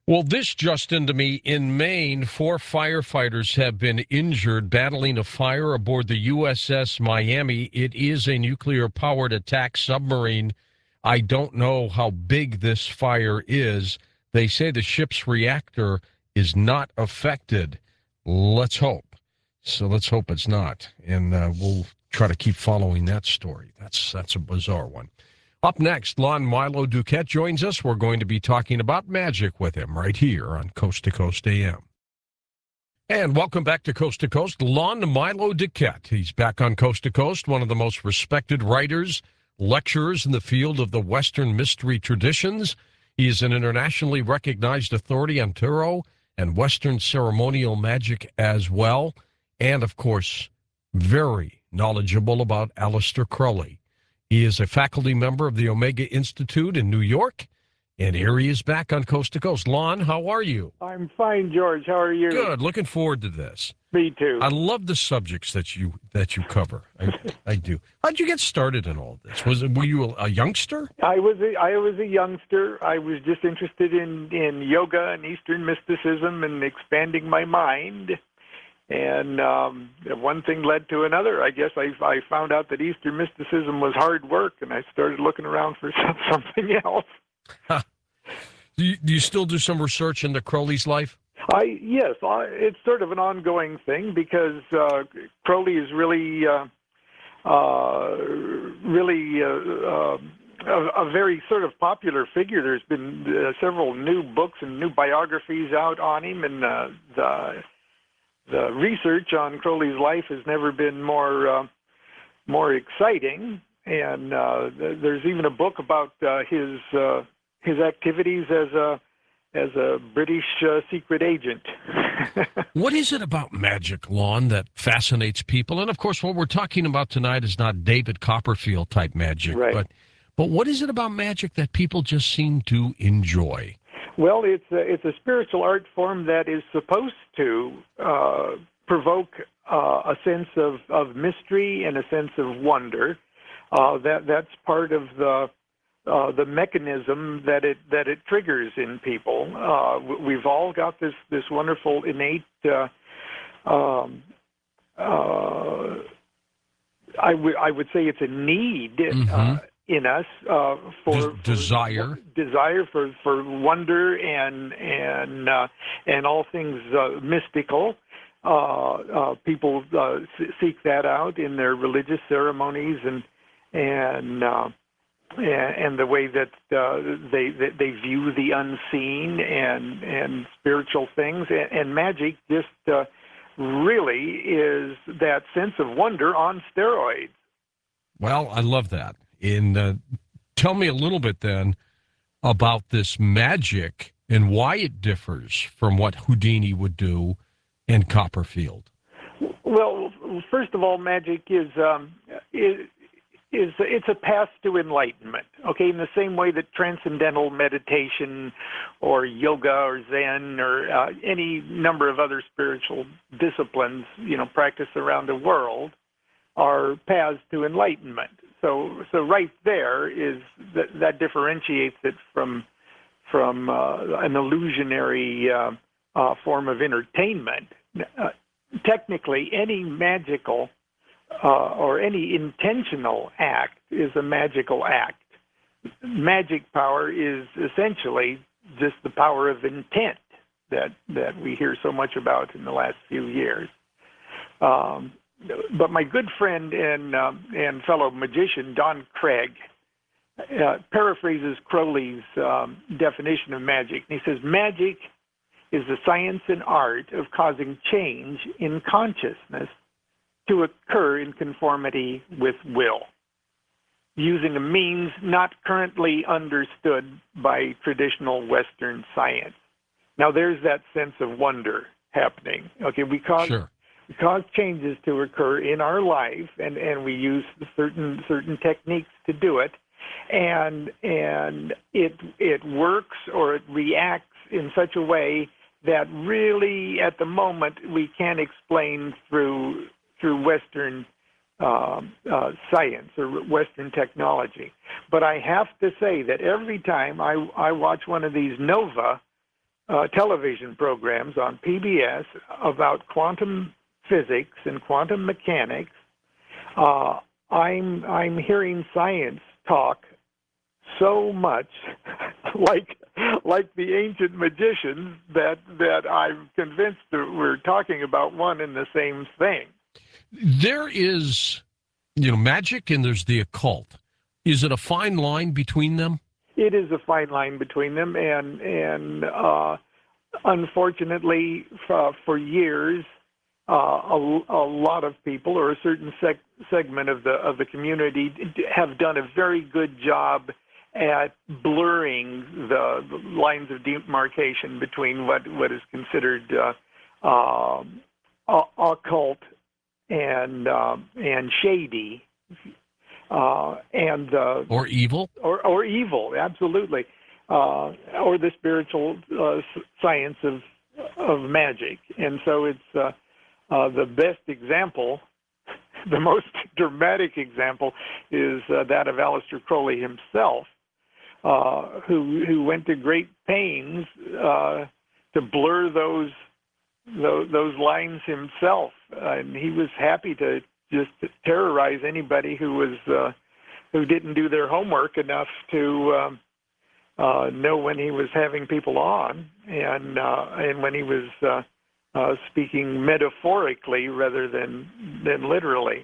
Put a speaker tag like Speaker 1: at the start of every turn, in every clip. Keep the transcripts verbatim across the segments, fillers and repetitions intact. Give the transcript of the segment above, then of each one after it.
Speaker 1: Well, this just into me. In Maine, four firefighters have been injured battling a fire aboard the U S S Miami. It is a nuclear-powered attack submarine. I don't know how big this fire is. They say the ship's reactor is not affected. Let's hope. So let's hope it's not. And uh, we'll try to keep following that story. That's, that's a bizarre one. Up next, Lon Milo Duquette joins us. We're going to be talking about magic with him right here on Coast to Coast A M. And welcome back to Coast to Coast, Lon Milo Duquette. He's back on Coast to Coast, one of the most respected writers, lecturers in the field of the Western mystery traditions. He is an internationally recognized authority on tarot and Western ceremonial magic as well. And, of course, very knowledgeable about Aleister Crowley. He is a faculty member of the Omega Institute in New York, and here he is back on Coast to Coast. Lon, how are you?
Speaker 2: I'm fine, George. How are you?
Speaker 1: Good. Looking forward to this.
Speaker 2: Me too.
Speaker 1: I love the subjects that you that you cover. I, I do. How'd you get started in all this? Was it, were you a, a youngster?
Speaker 2: I was a, I was a youngster. I was just interested in, in yoga and Eastern mysticism and expanding my mind. And um, one thing led to another. I guess I, I found out that Eastern mysticism was hard work, and I started looking around for some, something else.
Speaker 1: Huh. Do, you, do you still do some research into Crowley's life?
Speaker 2: I yes, I, it's sort of an ongoing thing because uh, Crowley is really, uh, uh, really uh, uh, a, a very sort of popular figure. There's been uh, several new books and new biographies out on him, and uh, the The research on Crowley's life has never been more uh, more exciting, and uh, th- there's even a book about uh, his uh, his activities as a as a British uh, secret agent.
Speaker 1: What is it about magic, Lon, that fascinates people? And of course, what we're talking about tonight is not David Copperfield type magic,
Speaker 2: right.
Speaker 1: but but what is it about magic that people just seem to enjoy?
Speaker 2: Well, it's a, it's a spiritual art form that is supposed to uh, provoke uh, a sense of, of mystery and a sense of wonder. Uh, that that's part of the uh, the mechanism that it that it triggers in people. Uh, we've all got this this wonderful innate. Uh, um, uh, I would I would say it's a need.
Speaker 1: Mm-hmm.
Speaker 2: Uh, in us uh, for,
Speaker 1: De- desire,
Speaker 2: for desire for, for wonder and and uh, and all things uh, mystical. Uh, uh, people uh, seek that out in their religious ceremonies and and uh, and the way that uh, they that they view the unseen and and spiritual things, and, and magic just uh, really is that sense of wonder on steroids.
Speaker 1: Well, I love that. And uh, tell me a little bit then about this magic and why it differs from what Houdini would do and Copperfield.
Speaker 2: Well, first of all, magic is um, is, is it's a path to enlightenment. Okay, in the same way that transcendental meditation, or yoga, or Zen, or uh, any number of other spiritual disciplines, you know, practiced around the world, are paths to enlightenment. So, so right there is that, that differentiates it from from uh, an illusionary uh, uh, form of entertainment. Uh, technically, any magical uh, or any intentional act is a magical act. Magic power is essentially just the power of intent that that we hear so much about in the last few years. Um, But my good friend and um, and fellow magician Don Craig uh, paraphrases Crowley's um, definition of magic. And he says, magic is the science and art of causing change in consciousness to occur in conformity with will, using a means not currently understood by traditional Western science. Now, there's that sense of wonder happening. Okay, we cause
Speaker 1: Sure.
Speaker 2: we cause changes to occur in our life, and, and we use certain certain techniques to do it, and and it it works or it reacts in such a way that really, at the moment, we can't explain through through Western uh, uh, science or Western technology. But I have to say that every time I I watch one of these nova uh, television programs on P B S about quantum physics and quantum mechanics. Uh, I'm I'm hearing science talk so much like like the ancient magicians that that I'm convinced that we're talking about one and the same thing.
Speaker 1: There is, you know, magic and there's the occult. Is it a fine line between them?
Speaker 2: It is a fine line between them, and and uh, unfortunately, for, for years, uh, a, a lot of people or a certain seg- segment of the of the community have done a very good job at blurring the, the lines of demarcation between what, what is considered uh, uh, occult and uh, and shady, uh, and uh,
Speaker 1: or evil,
Speaker 2: or or evil, absolutely, uh, or the spiritual uh, science of of magic. And so it's uh, uh, the best example. The most dramatic example is uh, that of Aleister Crowley himself, uh, who who went to great pains uh, to blur those, those those lines himself, uh, and he was happy to just terrorize anybody who was uh, who didn't do their homework enough to um, uh, know when he was having people on, and uh, and when he was uh, uh, speaking metaphorically rather than than literally.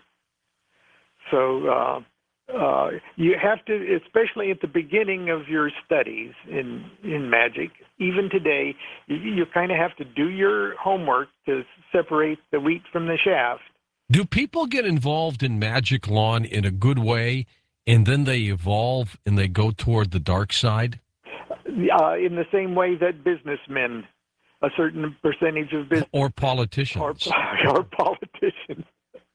Speaker 2: So. Uh, Uh, you have to, especially at the beginning of your studies in in magic, even today, you, you kind of have to do your homework to separate the wheat from the shaft.
Speaker 1: Do people get involved in magic, Lon, in a good way, and then they evolve and they go toward the dark side?
Speaker 2: Uh, in the same way that businessmen, a certain percentage of business,
Speaker 1: or politicians,
Speaker 2: or, or politicians.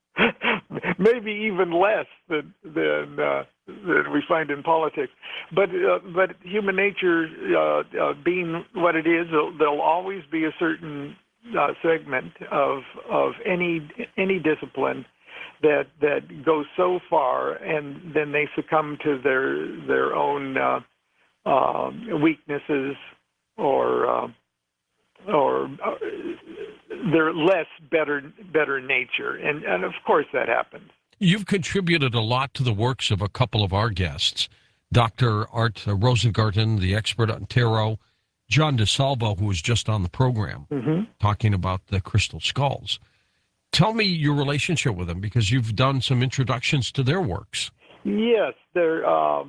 Speaker 2: Maybe even less than than, uh, than we find in politics, but uh, but human nature uh, uh, being what it is, there'll, there'll always be a certain uh, segment of of any any discipline that that goes so far, and then they succumb to their their own uh, uh, weaknesses or. Uh, or uh, their less better better nature, and and of course that happens.
Speaker 1: You've contributed a lot to the works of a couple of our guests, Doctor Art Rosengarten, the expert on tarot, John DeSalvo, who was just on the program,
Speaker 2: mm-hmm.
Speaker 1: talking about the crystal skulls. Tell me your relationship with them, because you've done some introductions to their works.
Speaker 2: Yes, they're uh,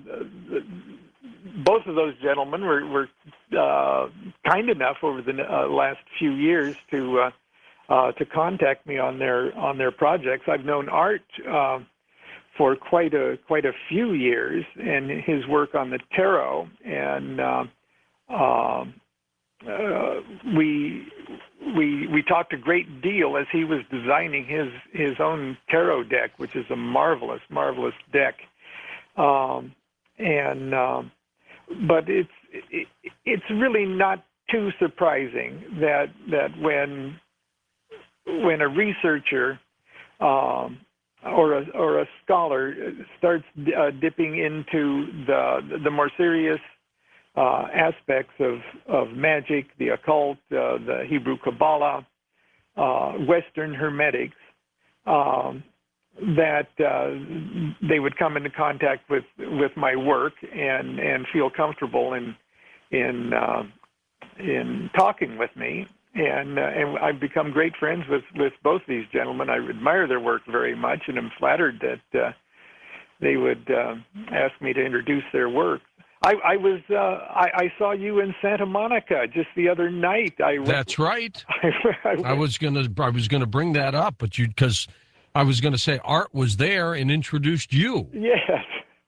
Speaker 2: both of those gentlemen were, were uh, kind enough over the uh, last few years to uh, uh, to contact me on their on their projects. I've known Art uh, for quite a quite a few years, and his work on the tarot, and uh, uh, uh, we we we talked a great deal as he was designing his his own tarot deck, which is a marvelous marvelous deck, um, and. Um, But it's it, it's really not too surprising that that when when a researcher um, or a or a scholar starts uh, dipping into the the more serious uh, aspects of of magic, the occult, uh, the Hebrew Kabbalah, uh, Western Hermetics. Um, that uh, they would come into contact with, with my work and, and feel comfortable in in uh, in talking with me, and uh, and I've become great friends with, with both these gentlemen. I admire their work very much, and I'm flattered that uh, they would uh, ask me to introduce their work. I, I was uh, I, I saw you in Santa Monica just the other night. I
Speaker 1: That's right.
Speaker 2: I, I,
Speaker 1: I was gonna I was gonna bring that up, but you because I was gonna say Art was there and introduced you.
Speaker 2: Yes.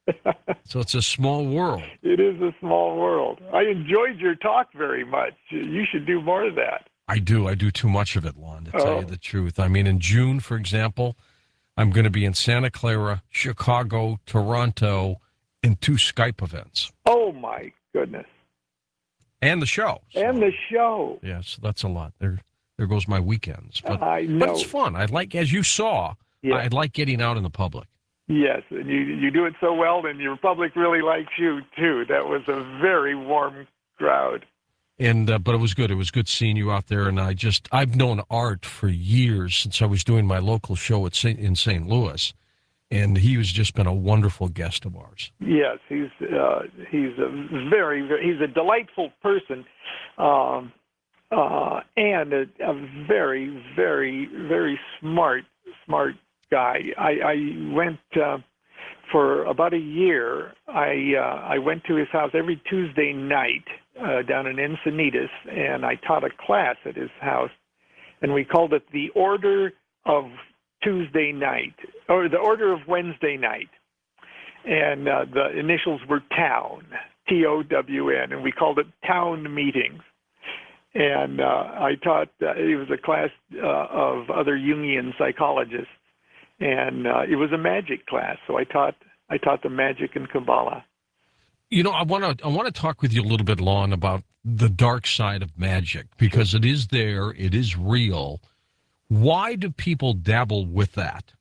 Speaker 1: So it's a small world.
Speaker 2: It is a small world. I enjoyed your talk very much. You should do more of that.
Speaker 1: I do. I do too much of it, Lon, to tell
Speaker 2: Oh.
Speaker 1: you the truth. I mean, in June, for example, I'm going to be in Santa Clara, Chicago, Toronto, in two Skype events.
Speaker 2: Oh, my goodness.
Speaker 1: And the show. So,
Speaker 2: And the show.
Speaker 1: yeah, so that's a lot. There there goes my weekends. But,
Speaker 2: I know.
Speaker 1: but it's fun. I like, as you saw,
Speaker 2: Yeah.
Speaker 1: I like getting out in the public.
Speaker 2: Yes, and you you do it so well, and your public really likes you, too. That was a very warm crowd.
Speaker 1: And uh, but it was good. It was good seeing you out there. And I just I've known Art for years since I was doing my local show at Saint in Saint Louis, and he has just been a wonderful guest of ours.
Speaker 2: Yes, he's uh, he's a very, very he's a delightful person, um, uh, and a, a very, very, very smart, smart guy. I, I went uh, for about a year. I uh, I went to his house every Tuesday night uh, down in Encinitas, and I taught a class at his house, and we called it the Order of Tuesday Night, or the Order of Wednesday Night. And uh, the initials were TOWN, T O W N, and we called it Town Meetings. And uh, I taught, uh, it was a class uh, of other Jungian psychologists, and uh, it was a magic class. So I taught, I taught them magic and Kabbalah.
Speaker 1: You know, I want to I want to talk with you a little bit, Lon, about the dark side of magic, because it is there, it is real. Why do people dabble with that?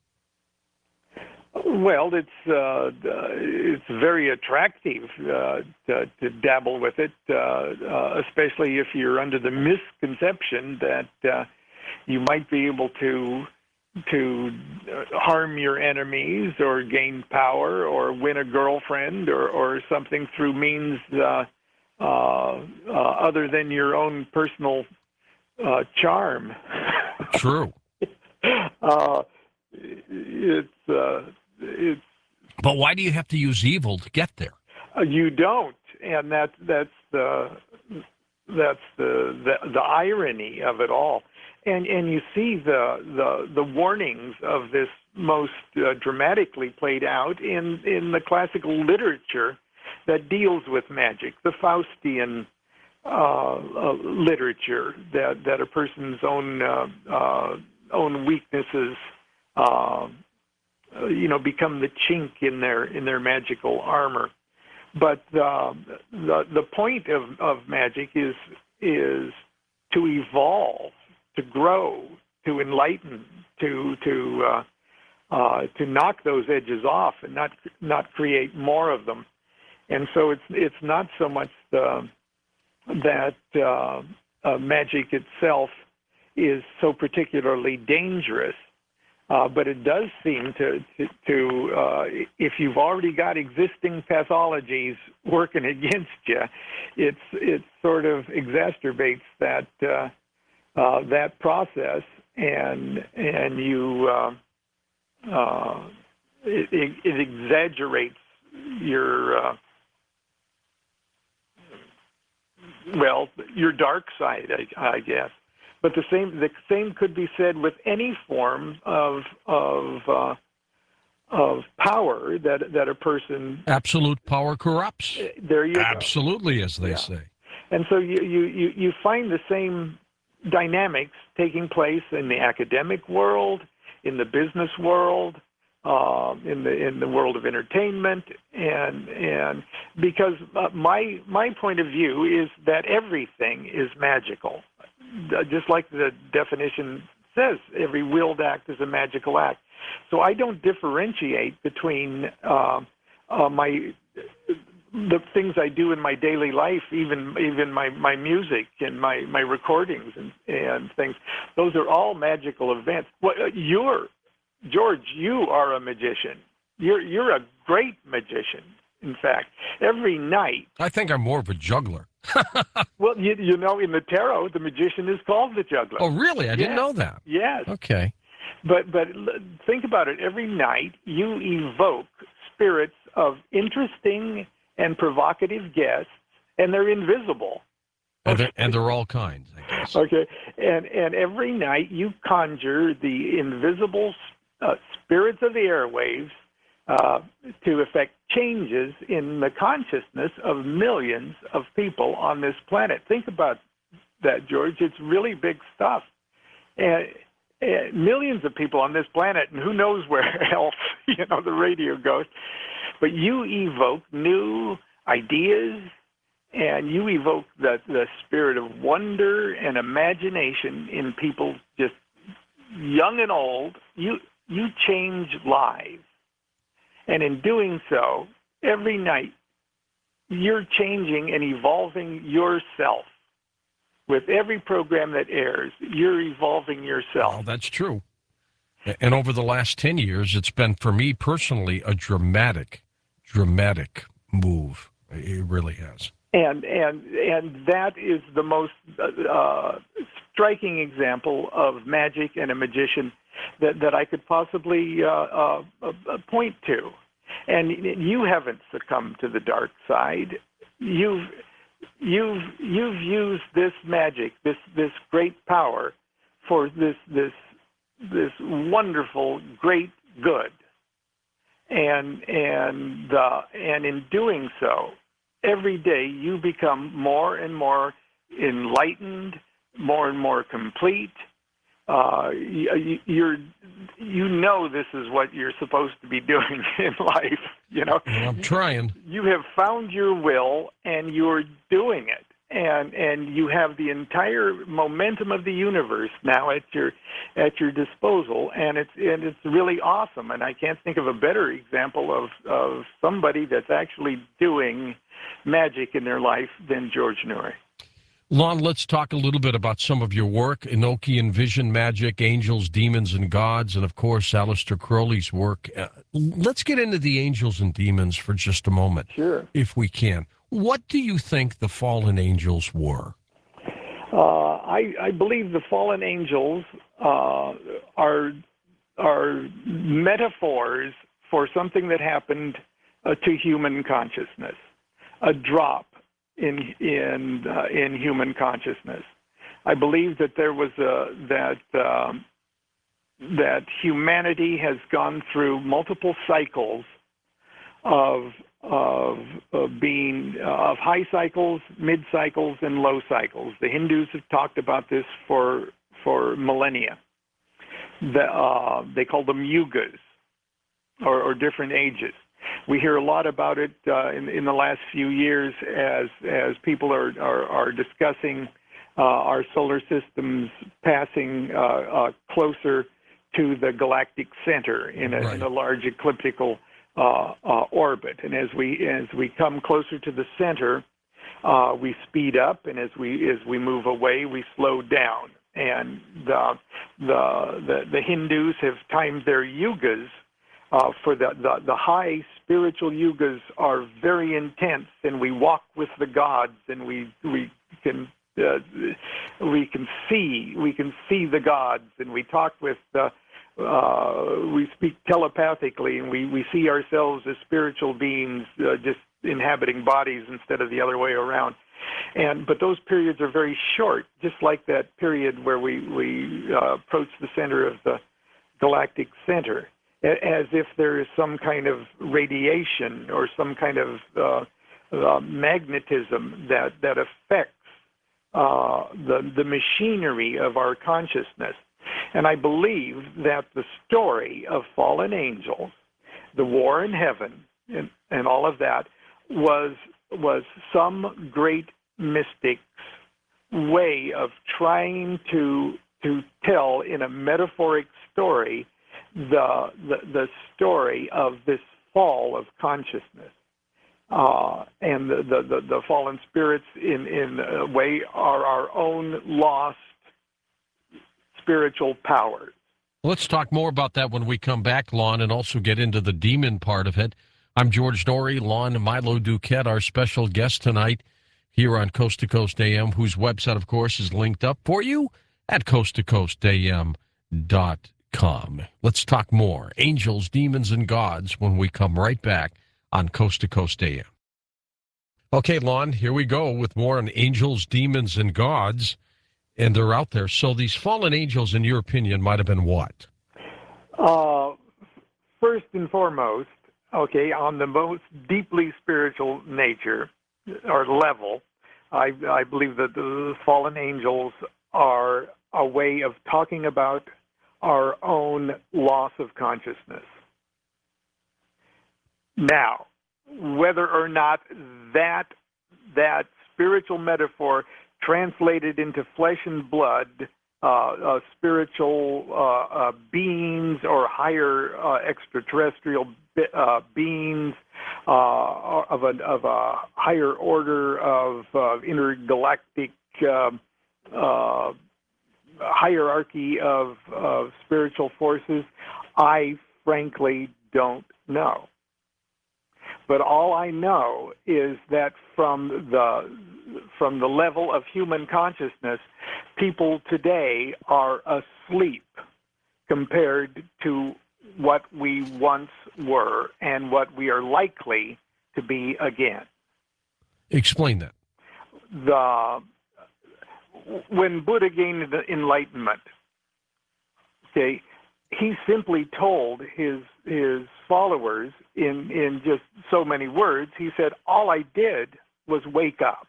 Speaker 2: Well, it's uh, it's very attractive uh, to, to dabble with it, uh, uh, especially if you're under the misconception that uh, you might be able to to harm your enemies or gain power or win a girlfriend or, or something through means uh, uh, uh, other than your own personal uh, charm.
Speaker 1: True.
Speaker 2: uh, it's uh, it's.
Speaker 1: But why do you have to use evil to get there?
Speaker 2: Uh, you don't, and that that's the that's the, the the irony of it all. And and you see the the the warnings of this most uh, dramatically played out in in the classical literature that deals with magic, the Faustian uh, uh, literature, that that a person's own uh, uh, own weaknesses, uh, you know, become the chink in their in their magical armor. But uh, the the point of, of magic is is to evolve, to grow, to enlighten, to to uh, uh, to knock those edges off and not not create more of them. And so it's it's not so much the, that uh, uh, magic itself is so particularly dangerous, uh, but it does seem to to, to uh, if you've already got existing pathologies working against you, it's it sort of exacerbates that uh, uh, that process, and and you uh, uh, it, it, it exaggerates your uh, well your dark side, I, I guess. But the same the same could be said with any form of of uh, of power that that a person.
Speaker 1: Absolute power corrupts.
Speaker 2: There you
Speaker 1: Absolutely,
Speaker 2: go.
Speaker 1: as they
Speaker 2: Yeah.
Speaker 1: say.
Speaker 2: And so you, you, you, you find the same dynamics taking place in the academic world, in the business world, uh, in the in the world of entertainment, and and because uh, my my point of view is that everything is magical. Just like the definition says, every willed act is a magical act. So I don't differentiate between uh, uh, my the things I do in my daily life, even even my, my music and my, my recordings and, and things. Those are all magical events. Well, you're George. You are a magician. You're you're a great magician. In fact, every night.
Speaker 1: I think I'm more of a juggler.
Speaker 2: Well, you, you know, in the tarot, the magician is called the juggler.
Speaker 1: Oh, really? I didn't
Speaker 2: Yes.
Speaker 1: know that.
Speaker 2: Yes.
Speaker 1: Okay.
Speaker 2: But but l- think about it. Every night you evoke spirits of interesting and provocative guests, and they're invisible.
Speaker 1: And they're, and they're all kinds, I guess.
Speaker 2: Okay. And and every night you conjure the invisible uh, spirits of the airwaves uh, to effect changes in the consciousness of millions of people on this planet. Think about that, George. It's really big stuff. And, and millions of people on this planet, and who knows where else, you know, the radio goes. But you evoke new ideas, and you evoke the, the spirit of wonder and imagination in people, just young and old. You you change lives. And in doing so, every night, you're changing and evolving yourself. with every program that airs, you're evolving yourself.
Speaker 1: Well, that's true. And over the last ten years, it's been, for me personally, a dramatic, dramatic move. It really has.
Speaker 2: And and and that is the most uh, striking example of magic and a magician that, that I could possibly uh, uh, uh, point to. And you haven't succumbed to the dark side. You've you've you've used this magic, this this great power, for this this this wonderful great good. And and uh, and in doing so, every day you become more and more enlightened, more and more complete. Uh, you, you're, you know, this is what you're supposed to be doing in life. You know,
Speaker 1: well, I'm trying.
Speaker 2: You have found your will, and you're doing it, and and you have the entire momentum of the universe now at your at your disposal, and it's and it's really awesome. And I can't think of a better example of of somebody that's actually doing magic in their life than George Noory.
Speaker 1: Lon, let's talk a little bit about some of your work, Enochian Vision Magic, Angels, Demons, and Gods, and, of course, Aleister Crowley's work. Uh, let's get into the angels and demons for just a moment,
Speaker 2: sure,
Speaker 1: if we can. What do you think the fallen angels were?
Speaker 2: Uh, I, I believe the fallen angels uh, are, are metaphors for something that happened uh, to human consciousness, a drop in in uh, in human consciousness. I believe that there was a that um, that humanity has gone through multiple cycles of of, of being uh, of high cycles, mid cycles, and low cycles. The Hindus have talked about this for for millennia. The, uh, they call them yugas, or, or different ages. We hear a lot about it uh, in, in the last few years as as people are are, are discussing uh, our solar systems passing uh, uh, closer to the galactic center in a,
Speaker 1: right.
Speaker 2: in a large ecliptical uh, uh, orbit. And as we as we come closer to the center, uh, we speed up, and as we as we move away, we slow down. And the the the, the Hindus have timed their yugas. Uh, for the, the, the high spiritual yugas are very intense, and we walk with the gods, and we we can uh, we can see we can see the gods, and we talk with the uh, we speak telepathically, and we, we see ourselves as spiritual beings uh, just inhabiting bodies instead of the other way around. And but those periods are very short, just like that period where we we uh, approach the center of the galactic center, as if there is some kind of radiation or some kind of uh, uh, magnetism that, that affects uh, the, the machinery of our consciousness. And I believe that the story of fallen angels, the war in heaven, and, and all of that was, was some great mystic's way of trying to, to tell in a metaphoric story The, the the story of this fall of consciousness, uh, and the, the, the, the fallen spirits in, in a way are our own lost spiritual powers.
Speaker 1: Let's talk more about that when we come back, Lon, and also get into the demon part of it. I'm George Noory, Lon Milo Duquette, our special guest tonight here on Coast to Coast A M, whose website, of course, is linked up for you at coast to coast a m dot com. Let's talk more angels, demons, and gods when we come right back on Coast to Coast A M. Okay, Lon, here we go with more on angels, demons, and gods, and they're out there. So these fallen angels, in your opinion, might have been what?
Speaker 2: Uh, first and foremost, okay, on the most deeply spiritual nature or level, I, I believe that the fallen angels are a way of talking about our own loss of consciousness. Now, whether or not that that spiritual metaphor translated into flesh and blood, uh, uh, spiritual uh, uh, beings or higher uh, extraterrestrial uh, beings uh, of a of a higher order of uh, intergalactic Uh, uh, hierarchy of, of spiritual forces, I frankly don't know. But all I know is that from the from the level of human consciousness, people today are asleep compared to what we once were and what we are likely to be again.
Speaker 1: Explain that.
Speaker 2: The when Buddha gained the enlightenment, okay, he simply told his his followers in in just so many words. He said, "All I did was wake up."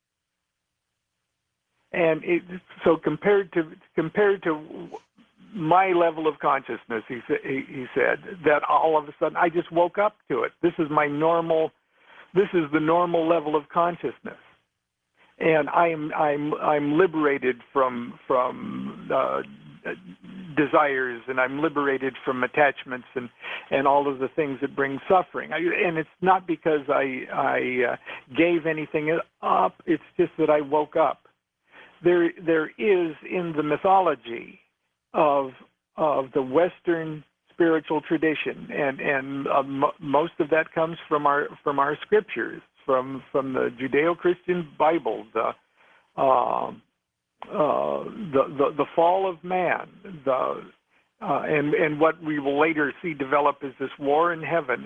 Speaker 2: And it, so compared to compared to my level of consciousness, he, he said that all of a sudden I just woke up to it. This is my normal. This is the normal level of consciousness, and I'm I'm I'm liberated from from uh, desires, and I'm liberated from attachments and and all of the things that bring suffering. I, and it's not because I I uh, gave anything up. It's just that I woke up. There there is in the mythology of of the Western spiritual tradition, and and uh, m- most of that comes from our from our scriptures, from from the Judeo-Christian Bible, the uh, uh, the, the the fall of man, the uh, and and what we will later see develop as this war in heaven,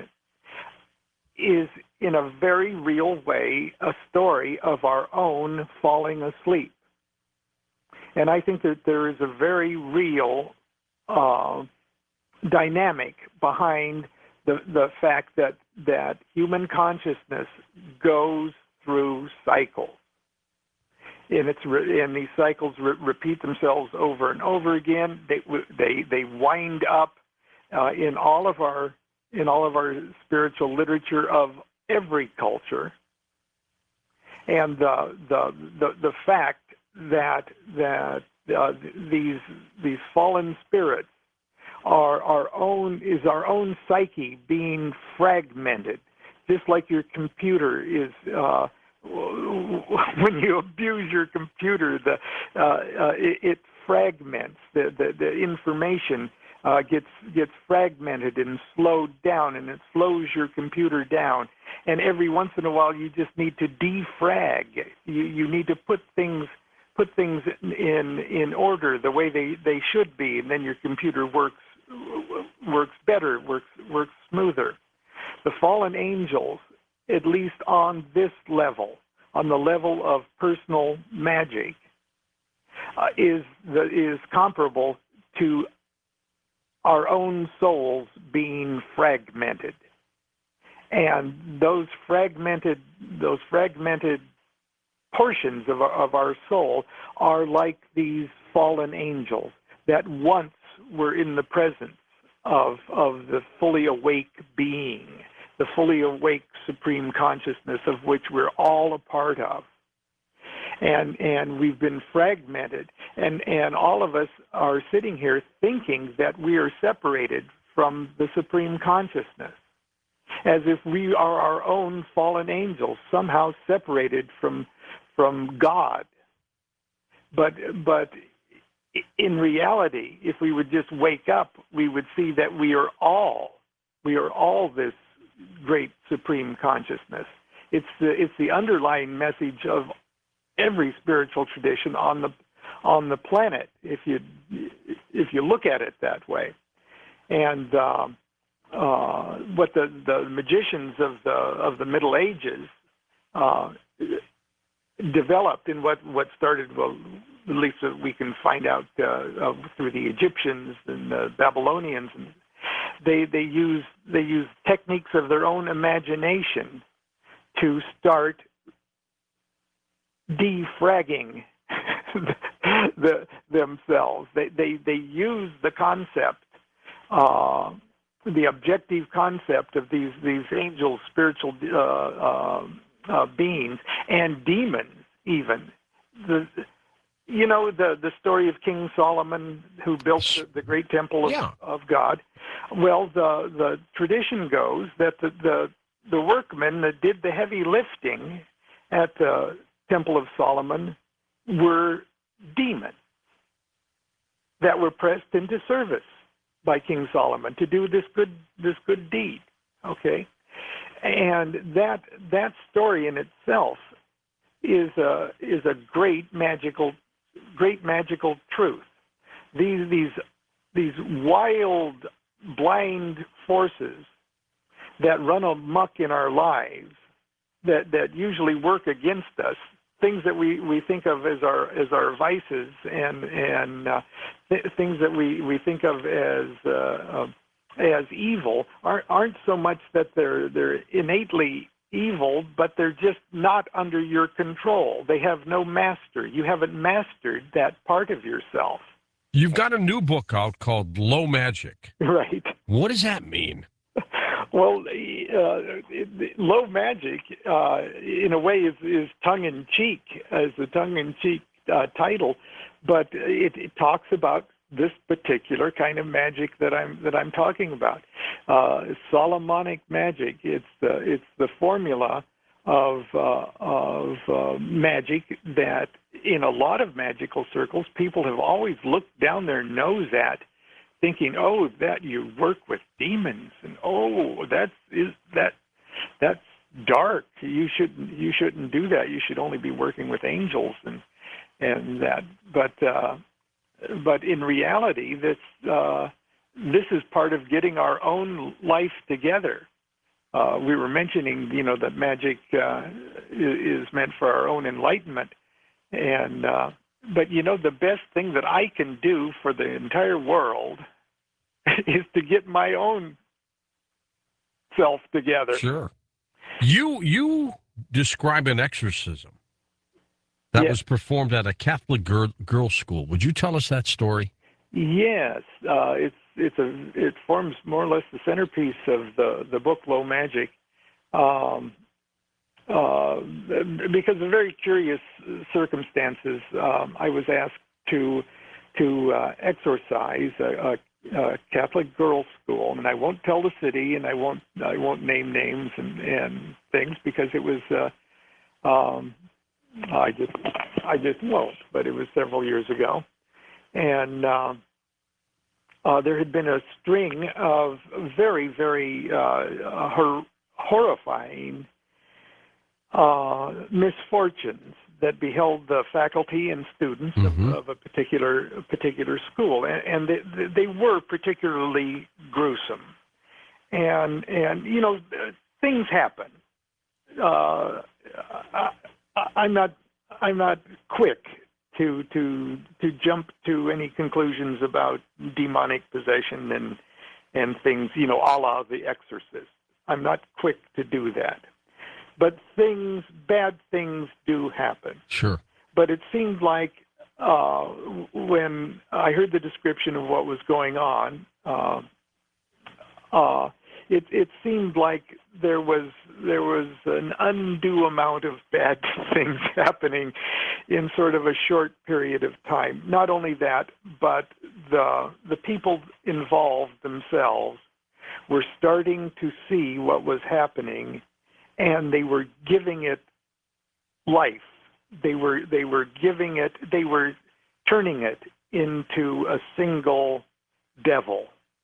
Speaker 2: is in a very real way a story of our own falling asleep. And I think that there is a very real uh, dynamic behind the the fact that that human consciousness goes through cycles, and it's re- and these cycles re- repeat themselves over and over again. They they they wind up uh, in all of our in all of our spiritual literature of every culture, and the the the, the fact that that uh, these these fallen spirits are our own is our own psyche being fragmented, just like your computer is. Uh, when you abuse your computer, the uh, uh, it, it fragments the the, the information. Uh, gets gets fragmented and slowed down, and it slows your computer down. And every once in a while, you just need to defrag. You you need to put things put things in in order the way they, they should be, and then your computer works works better, works works smoother. The fallen angels, at least on this level, on the level of personal magic, uh, is the, is comparable to our own souls being fragmented, and those fragmented those fragmented portions of our, of our soul are like these fallen angels that once were in the presence of of the fully awake being, the fully awake supreme consciousness of which we're all a part of. And and we've been fragmented, and, and all of us are sitting here thinking that we are separated from the supreme consciousness, as if we are our own fallen angels, somehow separated from from God. But but in reality, if we would just wake up, we would see that we are all we are all this great supreme consciousness. It's the it's the underlying message of every spiritual tradition on the on the planet, if you if you look at it that way. And uh, uh, what the, the magicians of the of the Middle Ages uh, developed, in what, what started, well, at least we can find out uh, uh, through the Egyptians and the Babylonians, and they they use they use techniques of their own imagination to start defragging the, themselves. They, they they use the concept, uh, the objective concept of these these angels, spiritual uh, uh, uh, beings, and demons even. The you know the the story of King Solomon, who built the, the great temple of,
Speaker 1: yeah.
Speaker 2: of God. Well, the the tradition goes that the the, the workmen that did the heavy lifting at the Temple of Solomon were demons that were pressed into service by King Solomon to do this good this good deed. Okay, and that that story in itself is a is a great magical great magical truth. These these these wild, blind forces that run amok in our lives, that that usually work against us, things that we, we think of as our as our vices, and and uh, th- things that we, we think of as uh, uh, as evil, aren't aren't so much that they're they're innately evil, but they're just not under your control. They have no master. You haven't mastered that part of yourself.
Speaker 1: You've got a new book out called Low Magic.
Speaker 2: Right.
Speaker 1: What does that mean?
Speaker 2: Well, uh, low magic, uh, in a way, is, is tongue-in-cheek, as a tongue-in-cheek uh, title, but it, it talks about this particular kind of magic that I'm that I'm talking about, uh, Solomonic magic. It's the it's the formula of uh, of uh, magic that, in a lot of magical circles, people have always looked down their nose at, thinking, "Oh, that you work with demons," and "Oh, that's is that that's dark. You shouldn't you shouldn't do that. You should only be working with angels," and and that. But uh, but in reality, this uh, this is part of getting our own life together. Uh, we were mentioning, you know, that magic uh, is meant for our own enlightenment, and uh, but you know, the best thing that I can do for the entire world is to get my own self together.
Speaker 1: Sure. You you describe an exorcism that
Speaker 2: yes.
Speaker 1: was performed at a Catholic girl, girls' school. Would you tell us that story?
Speaker 2: Yes, uh, it's it's a it forms more or less the centerpiece of the the book Low Magic, um, uh, because of very curious circumstances. Um, I was asked to to uh, exorcise a, a Uh, Catholic girls' school, and I won't tell the city, and I won't I won't name names and, and things, because it was uh, um, I just I just won't. But it was several years ago, and uh, uh, there had been a string of very very uh, hor- horrifying uh, misfortunes that beheld the faculty and students
Speaker 1: mm-hmm.
Speaker 2: of, of a particular a particular school, and, and they, they were particularly gruesome. And and you know, things happen. Uh, I, I'm not I'm not quick to to to jump to any conclusions about demonic possession and and things, you know, a la The Exorcist. I'm not quick to do that. But things, bad things do happen.
Speaker 1: Sure.
Speaker 2: But it seemed like uh, when I heard the description of what was going on, uh, uh, it, it seemed like there was there was an undue amount of bad things happening in sort of a short period of time. Not only that, but the the people involved themselves were starting to see what was happening, and they were giving it life. They were they were giving it. They were turning it into a single devil.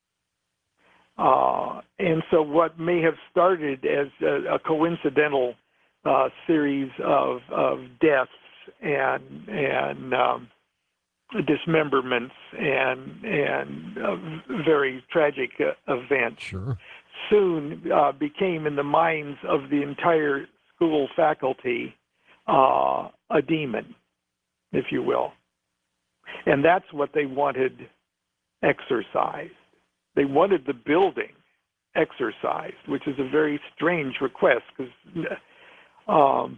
Speaker 2: Uh, and so, what may have started as a, a coincidental uh, series of of deaths and and um, dismemberments and and uh, very tragic uh, events.
Speaker 1: Sure.
Speaker 2: Soon uh, became, in the minds of the entire school faculty, uh, a demon, if you will. And that's what they wanted exorcised. They wanted the building exorcised, which is a very strange request. Because, um,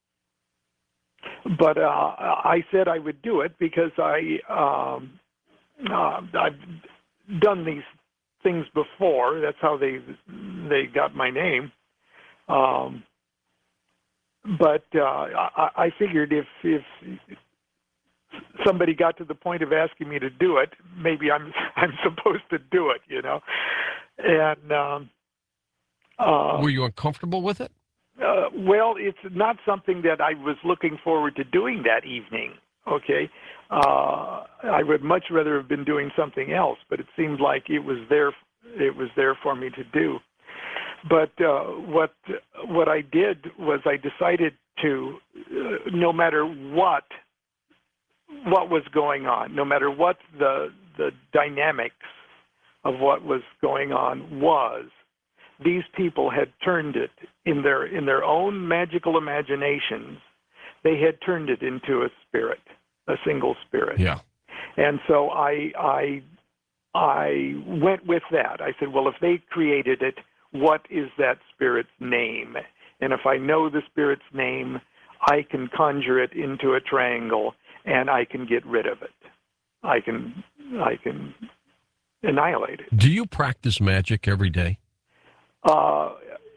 Speaker 2: but uh, I said I would do it because I um, uh, I've done these things before. That's how they they got my name. Um, but uh, I, I figured if if somebody got to the point of asking me to do it, maybe I'm I'm supposed to do it, you know. And um, uh,
Speaker 1: were you uncomfortable with it?
Speaker 2: Uh, well, it's not something that I was looking forward to doing that evening. Okay, Uh, I would much rather have been doing something else, but it seemed like it was there. It was there for me to do. But uh, what what I did was I decided to, uh, no matter what what was going on, no matter what the the dynamics of what was going on was, these people had turned it in their in their own magical imaginations. They had turned it into a spirit, a single spirit.
Speaker 1: Yeah.
Speaker 2: And so I I I went with that. I said, well, if they created it, what is that spirit's name? And if I know the spirit's name, I can conjure it into a triangle and I can get rid of it. I can I can annihilate it.
Speaker 1: Do you practice magic every day?
Speaker 2: Uh,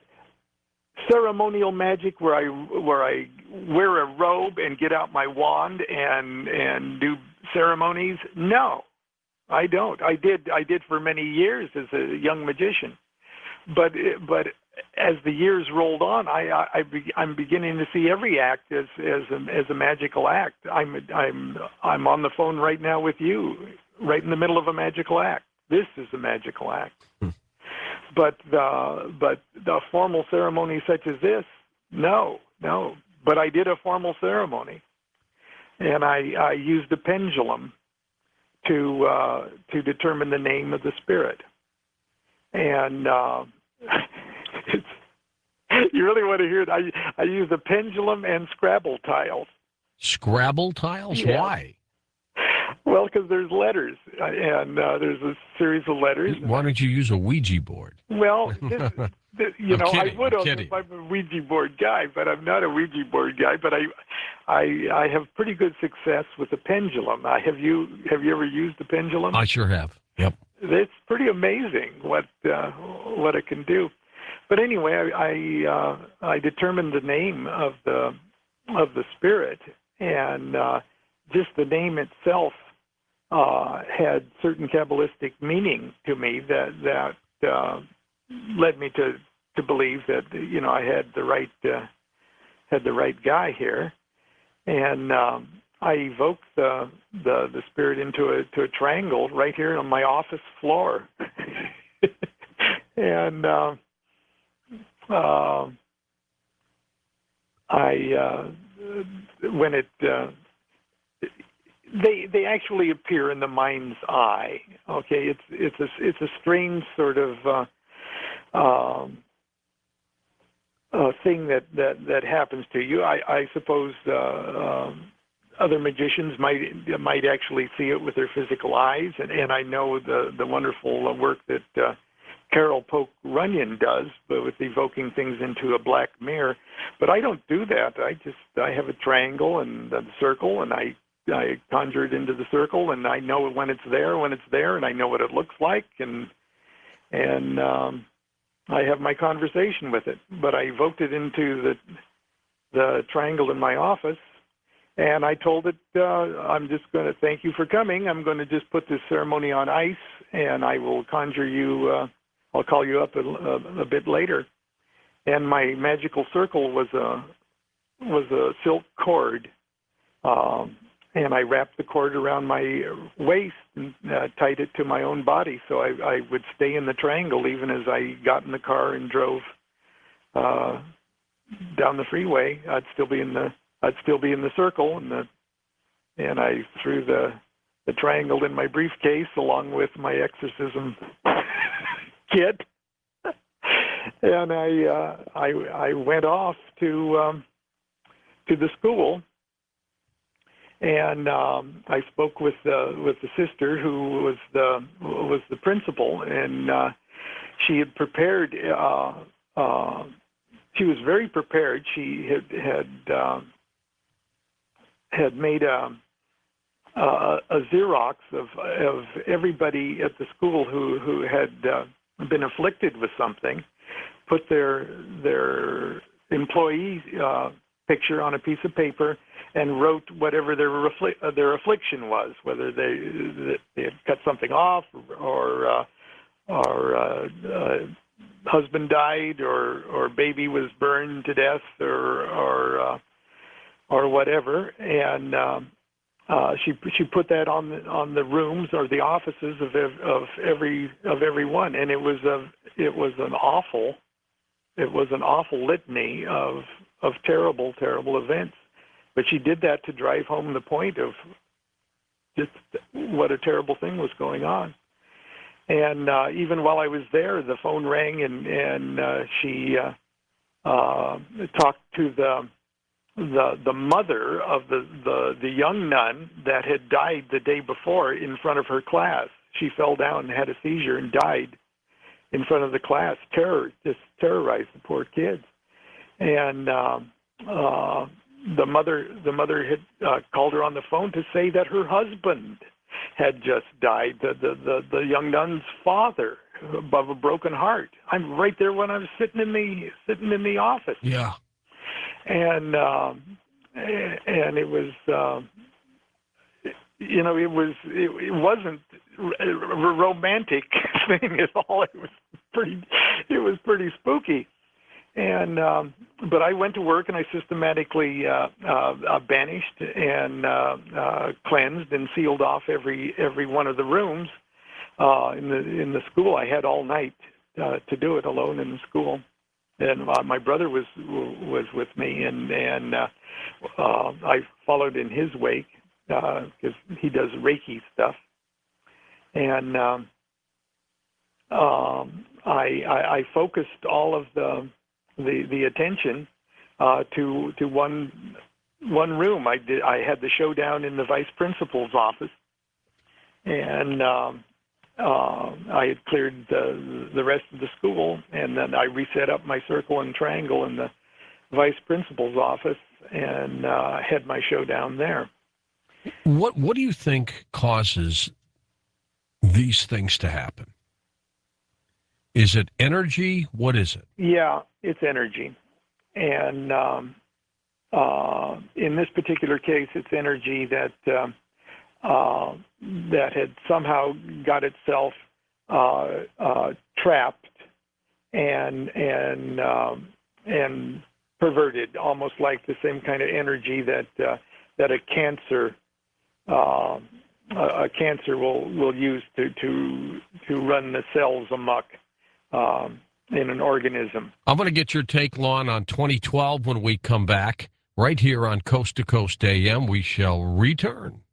Speaker 2: ceremonial magic, where I where I wear a robe and get out my wand and and do ceremonies. No, I don't. I did I did for many years as a young magician, but but as the years rolled on, I, I, I be, I'm beginning to see every act as as a, as a magical act. I'm I'm I'm on the phone right now with you, right in the middle of a magical act. This is a magical act. Hmm. But the but the formal ceremony such as this, no, no. But I did a formal ceremony, and I, I used a pendulum to uh, to determine the name of the spirit. And uh, it's, you really want to hear it? I I used a pendulum and Scrabble tiles.
Speaker 1: Scrabble tiles?
Speaker 2: Yeah.
Speaker 1: Why?
Speaker 2: Well, because there's letters, and uh, there's a series of letters.
Speaker 1: Why don't you use a Ouija board?
Speaker 2: Well, this, this, you
Speaker 1: I'm
Speaker 2: know,
Speaker 1: kidding,
Speaker 2: I would
Speaker 1: I'm
Speaker 2: have
Speaker 1: kidding.
Speaker 2: if I'm a Ouija board guy, but I'm not a Ouija board guy. But I, I, I have pretty good success with the pendulum. I, have you Have you ever used the pendulum?
Speaker 1: I sure have. Yep.
Speaker 2: It's pretty amazing what uh, what it can do. But anyway, I I, uh, I determined the name of the of the spirit, and uh, just the name itself uh, had certain Kabbalistic meaning to me that that uh, led me to, to believe that you know I had the right uh, had the right guy here, and um, I evoked the, the the spirit into a to a triangle right here on my office floor, and uh, uh, I uh, when it. Uh, They they actually appear in the mind's eye. Okay, it's it's a it's a strange sort of uh, um, uh, thing that, that, that happens to you. I I suppose uh, um, other magicians might might actually see it with their physical eyes, and, and I know the the wonderful work that uh, Carol Polk Runyon does, but with evoking things into a black mirror. But I don't do that. I just I have a triangle and a circle, and I. I conjure it into the circle, and I know when it's there, when it's there, and I know what it looks like, and and um, I have my conversation with it. But I evoked it into the the triangle in my office, and I told it, uh, I'm just going to thank you for coming. I'm going to just put this ceremony on ice, and I will conjure you. Uh, I'll call you up a, a, a bit later. And my magical circle was a was a silk cord. Um, And I wrapped the cord around my waist and uh, tied it to my own body, so I, I would stay in the triangle even as I got in the car and drove uh, down the freeway. I'd still be in the I'd still be in the circle, and the and I threw the the triangle in my briefcase along with my exorcism kit, and I uh, I I went off to um, to the school. And um, I spoke with uh, with the sister who was the was the principal, and uh, she had prepared. Uh, uh, she was very prepared. She had had uh, had made a, a a Xerox of of everybody at the school who who had uh, been afflicted with something, put their their employee uh, picture on a piece of paper, and wrote whatever their refli- uh, their affliction was, whether they they had cut something off, or uh, or uh, uh, husband died, or or baby was burned to death, or or uh, or whatever. And um, uh, she she put that on the, on the rooms or the offices of ev- of every of everyone, and it was a it was an awful it was an awful litany of of terrible terrible events. But she did that to drive home the point of just what a terrible thing was going on. And uh, even while I was there, the phone rang, and and uh, she uh, uh, talked to the the the mother of the, the the young nun that had died the day before in front of her class. She fell down and had a seizure and died in front of the class. Terror just terrorized the poor kids. And um, uh, the mother the mother had uh, called her on the phone to say that her husband had just died, the, the, the, the young nun's father, of a broken heart. I'm right there when I was sitting in the sitting in the office.
Speaker 1: Yeah.
Speaker 2: And um, and it was, uh, you know, it was it, it wasn't a romantic thing at all. It was pretty, it was pretty spooky. And um, but I went to work and I systematically uh, uh, banished and uh, uh, cleansed and sealed off every every one of the rooms uh, in the in the school. I had all night uh, to do it alone in the school, and uh, my brother was was with me, and and uh, uh, I followed in his wake because uh, he does Reiki stuff, and um, um, I, I I focused all of the the the attention uh, to to one one room. I did. I had the showdown in the vice principal's office, and um, uh, I had cleared the the rest of the school, and then I reset up my circle and triangle in the vice principal's office, and uh, had my showdown there.
Speaker 1: What What do you think causes these things to happen? Is it energy? What is it?
Speaker 2: Yeah, it's energy. And um, uh, in this particular case, it's energy that uh, uh, that had somehow got itself uh, uh, trapped and and um, and perverted, almost like the same kind of energy that uh, that a cancer uh, a cancer will will use to to to run the cells amok. Um, in an organism.
Speaker 1: I'm going to get your take, Lon, on twenty twelve when we come back. Right here on Coast to Coast A M, we shall return.